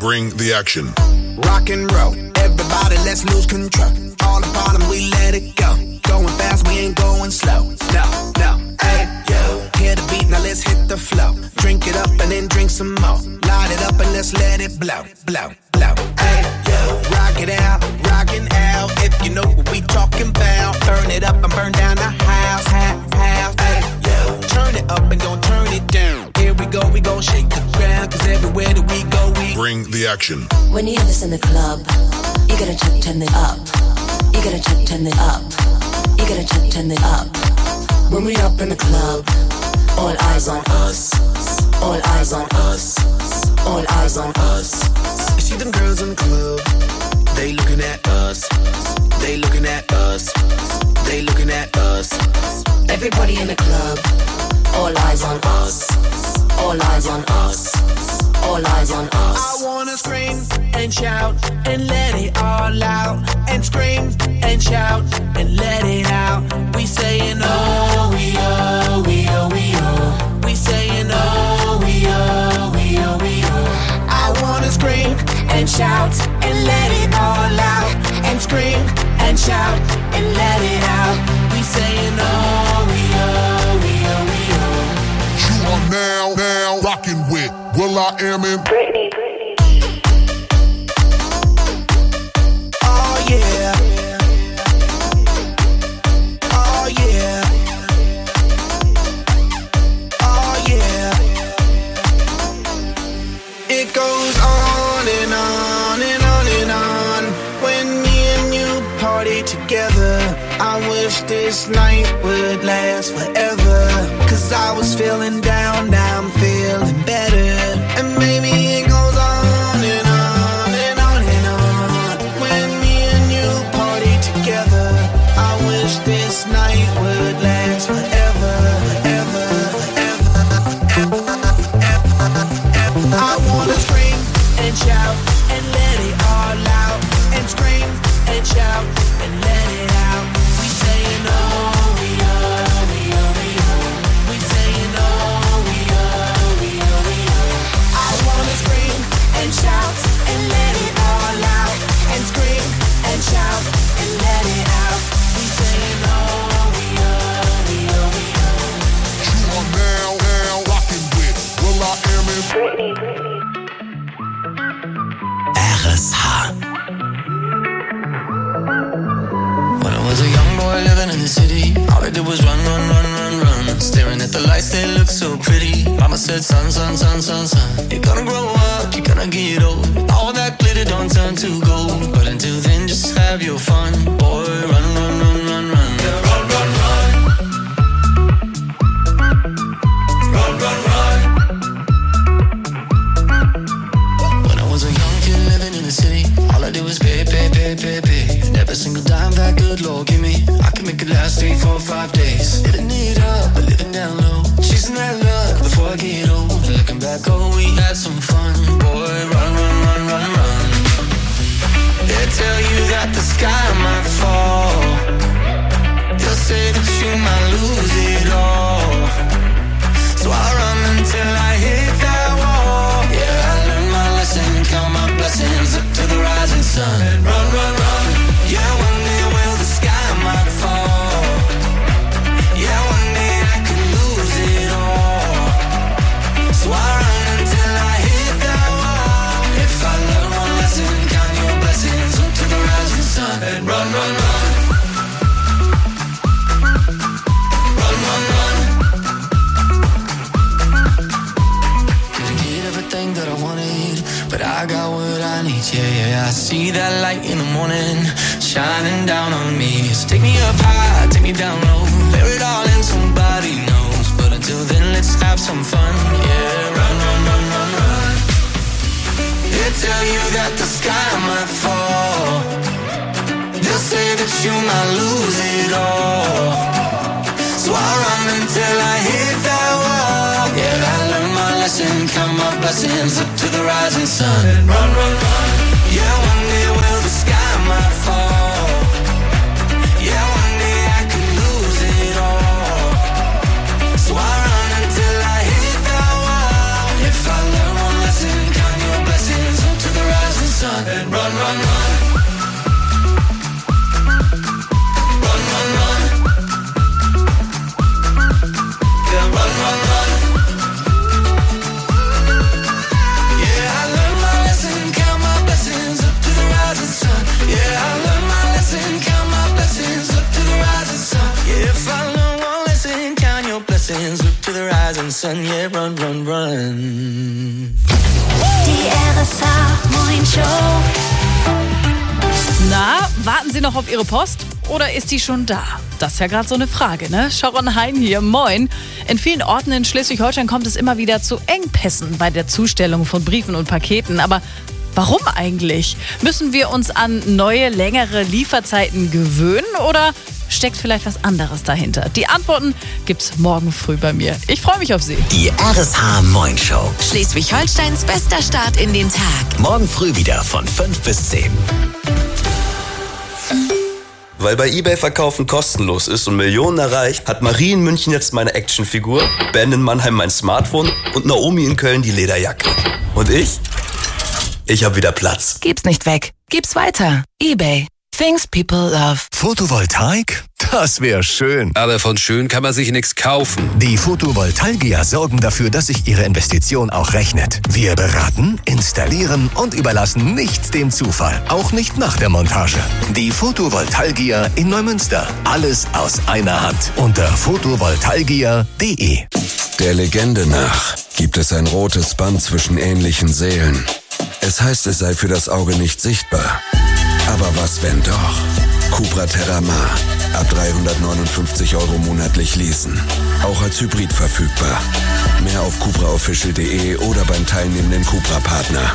Bring the action. Rock and roll, everybody let's lose control. All the bottom we let it go. Going fast, we ain't going slow. No, hey, yo. Hear the beat, now let's hit the flow. Drink it up and then drink some more. Light it up and let's let it blow. Hey, yo. Rock it out, rockin' out. If you know what we talking about. Burn it up and burn down the house. Hey, yo. Turn it up and don't turn it down. Here we go shake the ground. Cause everywhere that we go, we bring the action. When you hear this in the club, you gotta turn it up. You gotta turn it up. You gotta turn it up. When we up in the club, all eyes on us. All eyes on us. All eyes on us. You see them girls in the club, they looking at us. They looking at us. They looking at us. Everybody in the club, all eyes on us. All eyes on us. All eyes on us. I wanna scream and shout and let it all out. And scream and shout and let it out. We saying oh, we oh, we oh, we oh. We saying oh, we oh, we oh, we oh. I wanna scream and shout and let it all out. And scream and shout and let it out. We saying oh, we oh, we oh, we oh. You are now rocking with will.i.am and Britney. Oh yeah. Oh yeah. Oh yeah. It goes on and on and on and on. When me and you party together, I wish this night would last forever. Cause I was feeling down, now I'm feeling better. And maybe it goes on and on and on and on. When me and you party together, I wish this night would last forever, forever, forever, forever. I wanna scream and shout and let it all out. And scream and shout and let it out. We saying oh, we oh, we oh, we oh. We saying oh, we oh, we oh, we oh. I wanna scream and shout and let it all out. And scream and shout and let it out. We saying oh, we oh, we oh, we oh. You are now rocking with will.i.am and Britney. RSH. When I was a young boy living in the city, all I did was run. Staring at the lights, they look so pretty. Mama said, son, you're gonna grow up, you're gonna get old. All that glitter don't turn to gold. But until then, just have your fun. Boy, run. Yeah, run. Run. When I was a young kid living in the city, all I did was pay. Every single dime that good Lord give me, I can make it last 3, 4, 5 days. Living it up, but living down low, chasing that luck before I get old. Looking back, oh, we had some fun. Boy, run. They tell you that the sky might fall. They'll say that you might lose it all. So I run until I hit that wall. Yeah, I learned my lesson, count my blessings up to the rising sun. And run. Yeah, one day will the sky might fall. Yeah, one day I could lose it all. So I run until I hit that wall. If I learn one lesson, count your blessings up to the rising sun. And run. Run. Didn't get everything that I wanted, but I got what I need. Yeah, I see that light in the morning shining down on me. So take me up high, take me down low, bear it all in, somebody knows. But until then, let's have some fun. Yeah, run. They tell you that the sky might fall. They'll say that you might lose it all. So I run until I hit that wall. Yeah, I learned my lesson, count my blessings up to the rising sun. And run. Yeah, one day will the sky might fall. Yeah, one day I could lose it all. So I run until I hit that wall. If I learn one lesson, count your blessings up to the mountains, look to the rising sun, yeah, run, run, run. Die RSA Moin Show. Na, warten Sie noch auf Ihre Post oder ist die schon da? Das ist ja gerade so eine Frage, ne? Sharon Hein hier, moin. In vielen Orten in Schleswig-Holstein kommt es immer wieder zu Engpässen bei der Zustellung von Briefen und Paketen. Aber warum eigentlich? Müssen wir uns an neue, längere Lieferzeiten gewöhnen oder steckt vielleicht was anderes dahinter? Die Antworten gibt's morgen früh bei mir. Ich freue mich auf Sie. Die RSH Moin Show. Schleswig-Holsteins bester Start in den Tag. Morgen früh wieder von 5 bis 10. Weil bei eBay Verkaufen kostenlos ist und Millionen erreicht, hat Marie in München jetzt meine Actionfigur, Ben in Mannheim mein Smartphone und Naomi in Köln die Lederjacke. Und ich habe wieder Platz. Gib's nicht weg. Gib's weiter. eBay. Things people love. Photovoltaik? Das wäre schön. Aber von schön kann man sich nichts kaufen. Die Photovoltaiker sorgen dafür, dass sich Ihre Investition auch rechnet. Wir beraten, installieren und überlassen nichts dem Zufall. Auch nicht nach der Montage. Die Photovoltaiker in Neumünster. Alles aus einer Hand. Unter photovoltaiker.de. Der Legende nach gibt es ein rotes Band zwischen ähnlichen Seelen. Es heißt, es sei für das Auge nicht sichtbar. Aber was, wenn doch? Cupra Terramar. Ab 359 € monatlich leasen. Auch als Hybrid verfügbar. Mehr auf cupraofficial.de oder beim teilnehmenden Cupra-Partner.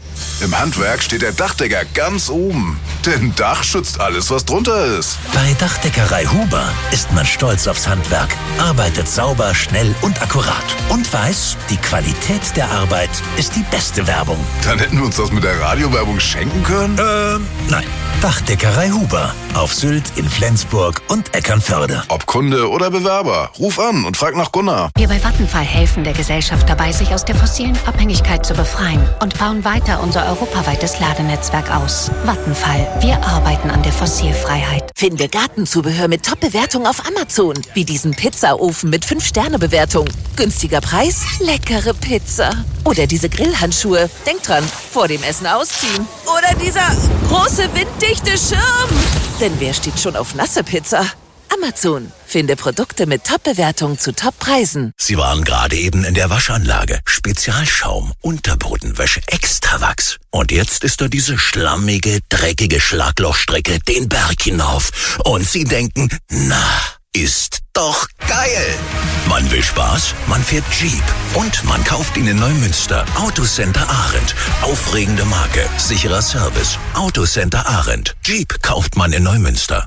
Im Handwerk steht der Dachdecker ganz oben. Denn Dach schützt alles, was drunter ist. Bei Dachdeckerei Huber ist man stolz aufs Handwerk, arbeitet sauber, schnell und akkurat und weiß, die Qualität der Arbeit ist die beste Werbung. Dann hätten wir uns das mit der Radiowerbung schenken können? Nein. Dachdeckerei Huber. Auf Sylt, in Flensburg und Eckernförde. Ob Kunde oder Bewerber, ruf an und frag nach Gunnar. Wir bei Vattenfall helfen der Gesellschaft dabei, sich aus der fossilen Abhängigkeit zu befreien und bauen weiter unser europaweites Ladenetzwerk aus. Vattenfall. Wir arbeiten an der Fossilfreiheit. Finde Gartenzubehör mit Top-Bewertung auf Amazon. Wie diesen Pizzaofen mit 5-Sterne-Bewertung. Günstiger Preis, leckere Pizza. Oder diese Grillhandschuhe. Denk dran, vor dem Essen ausziehen. Oder dieser große winddichte Schirm. Denn wer steht schon auf nasse Pizza? Amazon. Finde Produkte mit Top-Bewertung zu Top-Preisen. Sie waren gerade eben in der Waschanlage. Spezialschaum, Unterbodenwäsche, Extrawachs. Und jetzt ist da diese schlammige, dreckige Schlaglochstrecke den Berg hinauf. Und Sie denken, na, ist doch geil. Man will Spaß, man fährt Jeep und man kauft ihn in Neumünster. Autocenter Arendt. Aufregende Marke, sicherer Service. Autocenter Arendt. Jeep kauft man in Neumünster.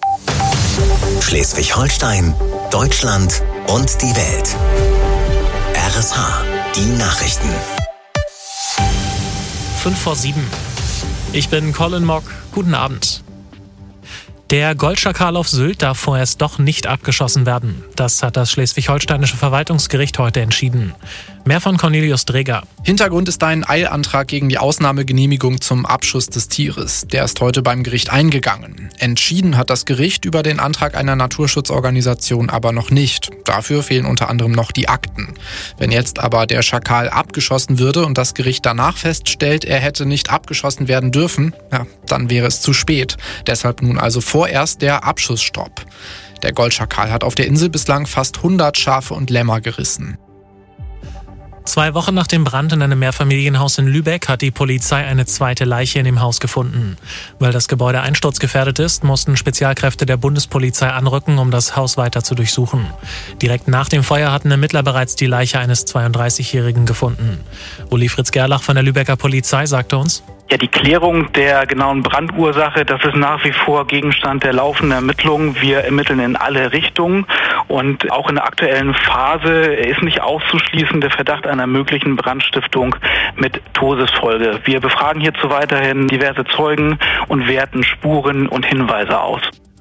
Schleswig-Holstein, Deutschland und die Welt. RSH, die Nachrichten. 5:07. Ich bin Colin Mock. Guten Abend. Der Goldschakal auf Sylt darf vorerst doch nicht abgeschossen werden. Das hat das Schleswig-Holsteinische Verwaltungsgericht heute entschieden. Mehr von Cornelius Dreger. Hintergrund ist ein Eilantrag gegen die Ausnahmegenehmigung zum Abschuss des Tieres. Der ist heute beim Gericht eingegangen. Entschieden hat das Gericht über den Antrag einer Naturschutzorganisation aber noch nicht. Dafür fehlen unter anderem noch die Akten. Wenn jetzt aber der Schakal abgeschossen würde und das Gericht danach feststellt, er hätte nicht abgeschossen werden dürfen, ja, dann wäre es zu spät. Deshalb nun also vorerst der Abschussstopp. Der Goldschakal hat auf der Insel bislang fast 100 Schafe und Lämmer gerissen. 2 Wochen nach dem Brand in einem Mehrfamilienhaus in Lübeck hat die Polizei eine zweite Leiche in dem Haus gefunden. Weil das Gebäude einsturzgefährdet ist, mussten Spezialkräfte der Bundespolizei anrücken, um das Haus weiter zu durchsuchen. Direkt nach dem Feuer hatten Ermittler bereits die Leiche eines 32-Jährigen gefunden. Uli Fritz Gerlach von der Lübecker Polizei sagte uns: Ja, die Klärung der genauen Brandursache, das ist nach wie vor Gegenstand der laufenden Ermittlungen. Wir ermitteln in alle Richtungen und auch in der aktuellen Phase ist nicht auszuschließen der Verdacht einer möglichen Brandstiftung mit Todesfolge. Wir befragen hierzu weiterhin diverse Zeugen und werten Spuren und Hinweise aus.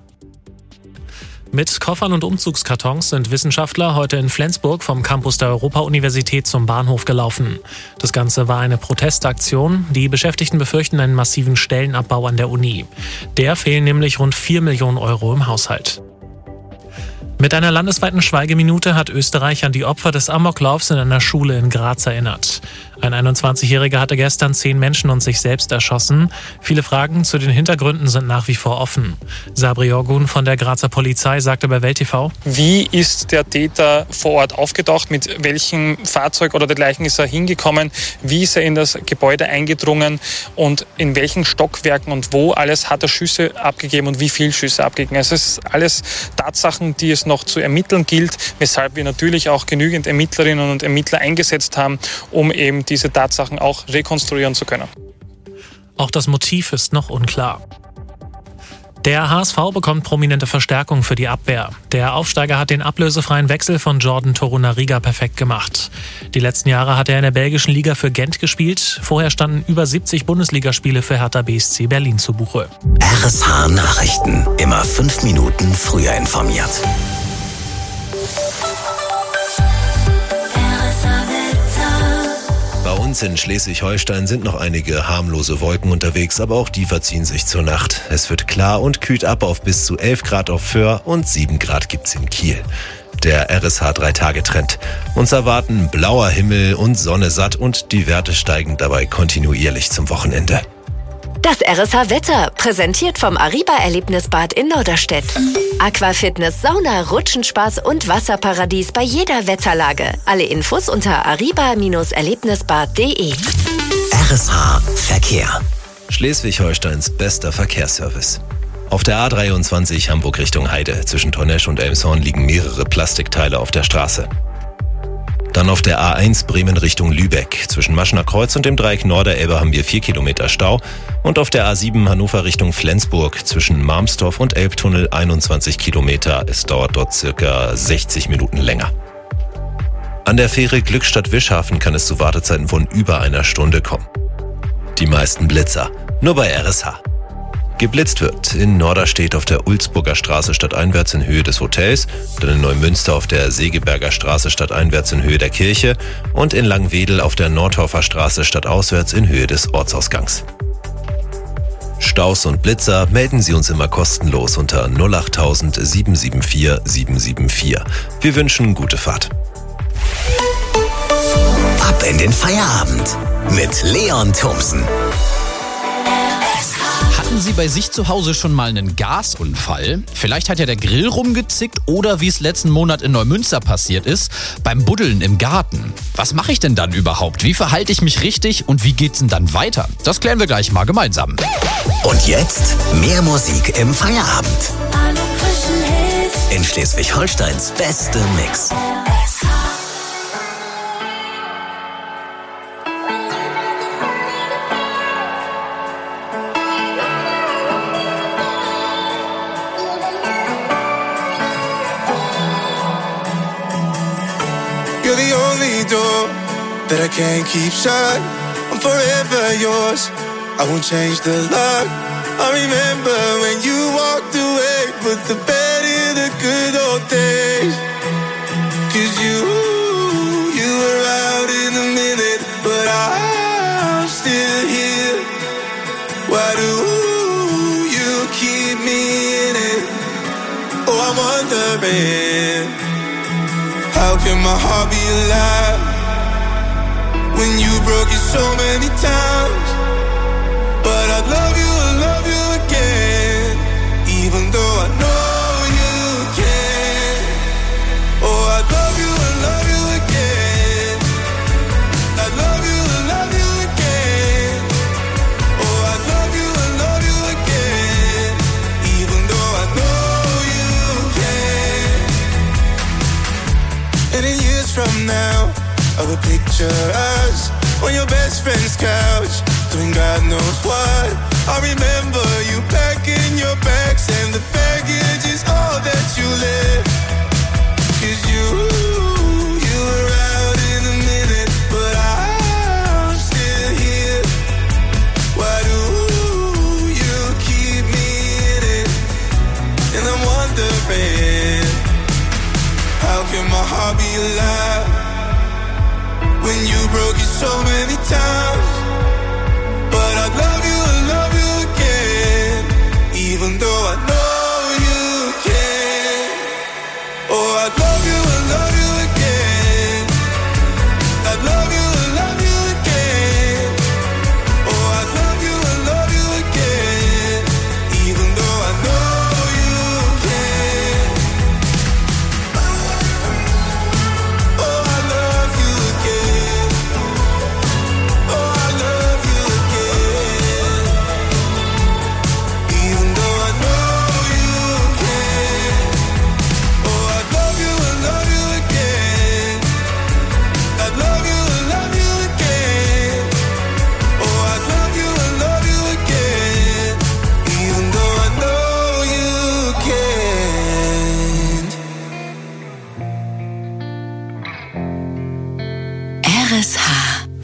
Mit Koffern und Umzugskartons sind Wissenschaftler heute in Flensburg vom Campus der Europa-Universität zum Bahnhof gelaufen. Das Ganze war eine Protestaktion. Die Beschäftigten befürchten einen massiven Stellenabbau an der Uni. Der fehlen nämlich rund 4 Millionen Euro im Haushalt. Mit einer landesweiten Schweigeminute hat Österreich an die Opfer des Amoklaufs in einer Schule in Graz erinnert. Ein 21-Jähriger hatte gestern 10 Menschen und sich selbst erschossen. Viele Fragen zu den Hintergründen sind nach wie vor offen. Sabri Orgun von der Grazer Polizei sagte bei Welt TV: Wie ist der Täter vor Ort aufgetaucht? Mit welchem Fahrzeug oder dergleichen ist er hingekommen? Wie ist er in das Gebäude eingedrungen? Und in welchen Stockwerken und wo alles hat er Schüsse abgegeben und wie viele Schüsse abgegeben? Also es ist alles Tatsachen, die es noch zu ermitteln gilt, weshalb wir natürlich auch genügend Ermittlerinnen und Ermittler eingesetzt haben, um eben diese Tatsachen auch rekonstruieren zu können. Auch das Motiv ist noch unklar. Der HSV bekommt prominente Verstärkung für die Abwehr. Der Aufsteiger hat den ablösefreien Wechsel von Jordan Torunariga perfekt gemacht. Die letzten Jahre hat er in der belgischen Liga für Gent gespielt. Vorher standen über 70 Bundesligaspiele für Hertha BSC Berlin zu Buche. RSH Nachrichten. Immer 5 Minuten früher informiert. Bei uns in Schleswig-Holstein sind noch einige harmlose Wolken unterwegs, aber auch die verziehen sich zur Nacht. Es wird klar und kühlt ab auf bis zu 11 Grad auf Föhr und 7 Grad gibt's in Kiel. Der RSH 3-Tage-Trend. Uns erwarten blauer Himmel und Sonne satt und die Werte steigen dabei kontinuierlich zum Wochenende. Das RSH-Wetter, präsentiert vom Ariba-Erlebnisbad in Norderstedt. Aquafitness, Sauna, Rutschenspaß und Wasserparadies bei jeder Wetterlage. Alle Infos unter ariba-erlebnisbad.de. RSH Verkehr. Schleswig-Holsteins bester Verkehrsservice. Auf der A23 Hamburg Richtung Heide zwischen Tornesch und Elmshorn liegen mehrere Plastikteile auf der Straße. Dann auf der A1 Bremen Richtung Lübeck. Zwischen Maschner Kreuz und dem Dreieck Norderelbe haben wir 4 Kilometer Stau. Und auf der A7 Hannover Richtung Flensburg zwischen Marmstorf und Elbtunnel 21 Kilometer. Es dauert dort circa 60 Minuten länger. An der Fähre Glückstadt-Wischhafen kann es zu Wartezeiten von über einer Stunde kommen. Die meisten Blitzer, nur bei RSH. Geblitzt wird in Norderstedt auf der Ulzburger Straße stadteinwärts in Höhe des Hotels, dann in Neumünster auf der Segeberger Straße stadteinwärts in Höhe der Kirche und in Langwedel auf der Nordhorfer Straße stadtauswärts in Höhe des Ortsausgangs. Staus und Blitzer melden Sie uns immer kostenlos unter 08000 774 774. Wir wünschen gute Fahrt. Ab in den Feierabend mit Leon Thomsen. Hatten Sie bei sich zu Hause schon mal einen Gasunfall? Vielleicht hat ja der Grill rumgezickt oder wie es letzten Monat in Neumünster passiert ist, beim Buddeln im Garten. Was mache ich denn dann überhaupt? Wie verhalte ich mich richtig und wie geht's denn dann weiter? Das klären wir gleich mal gemeinsam. Und jetzt mehr Musik im Feierabend. In Schleswig-Holsteins beste Mix. You're the only door that I can't keep shut. I'm forever yours, I won't change the lock. I remember when you walked away, put the bed in the good old days. 'Cause you were out in a minute, but I'm still here. Why do you keep me in it? Oh, I'm wondering, how can my heart be alive when you broke it so many times? But I love you again, even though I know you can. Oh, I love you again. I love you again. Oh, I love you again, even though I know you can. And in years from now, I will picture us on your best friend's couch, doing God knows what. I remember you packing your bags and the baggage is all that you left. 'Cause you were out in a minute, but I'm still here. Why do you keep me in it? And I'm wondering, how can my heart be alive when you broke it so many times? But I love you again, even though I know you can. Oh, I love you again. I love you again.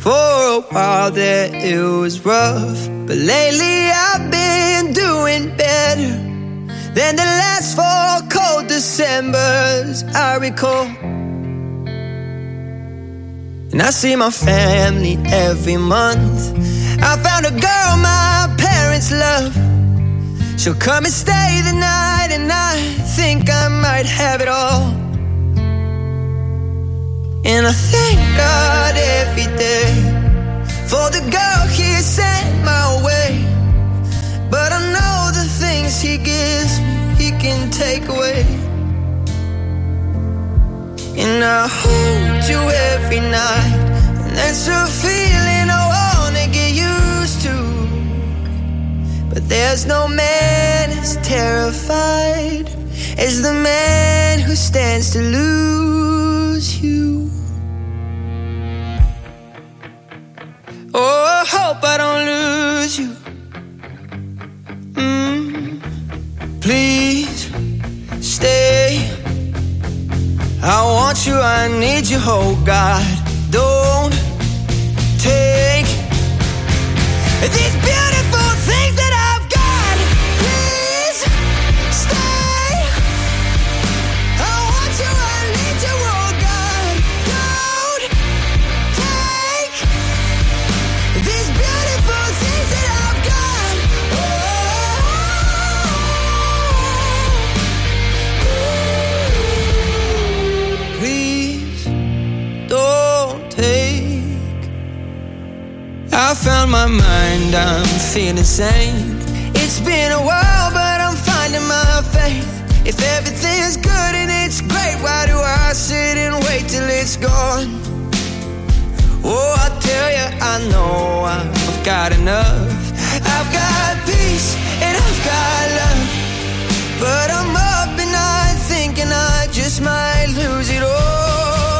For a while there it was rough, but lately I've been doing better than the last 4 cold Decembers I recall. And I see my family every month. I found a girl my parents love. She'll come and stay the night, and I think I might have it all. And I thank God every day for the girl He sent my way. But I know the things He gives me, He can take away. And I hold you every night, and that's a feeling I wanna get used to. But there's no man as terrified as the man who stands to lose you. Oh, I hope I don't lose you. Please stay. I want you, I need you, oh God. Don't take these beautiful things that I've got. Please stay. I want you, I need you, oh God. Don't take these beautiful things that I've got. Please don't take. I found my mind, I'm feeling sane. It's been a while, but I'm finding my faith. If everything's good and it's great, why do I sit and wait till it's gone? Oh, I tell you, I know I've got enough. I've got peace and I've got love. But I'm up and I'm thinking I just might lose it all.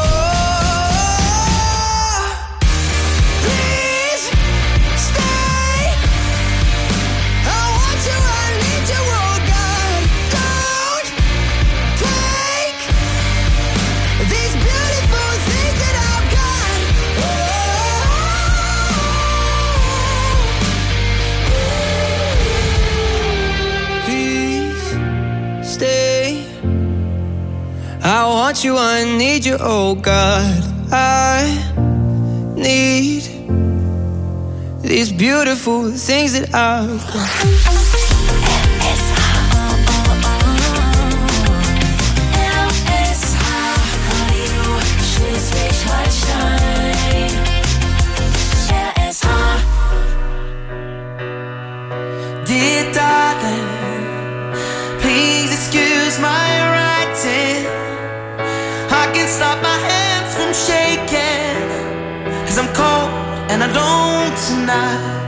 Please stay. I want you, I need you, oh God. Don't take these beautiful things that I've got. Please stay. I want you, I need you, oh God. I need these beautiful things that I've got. Dear darling, please excuse my writing. I can't stop my hands from shaking, 'cause I'm cold and I don't tonight.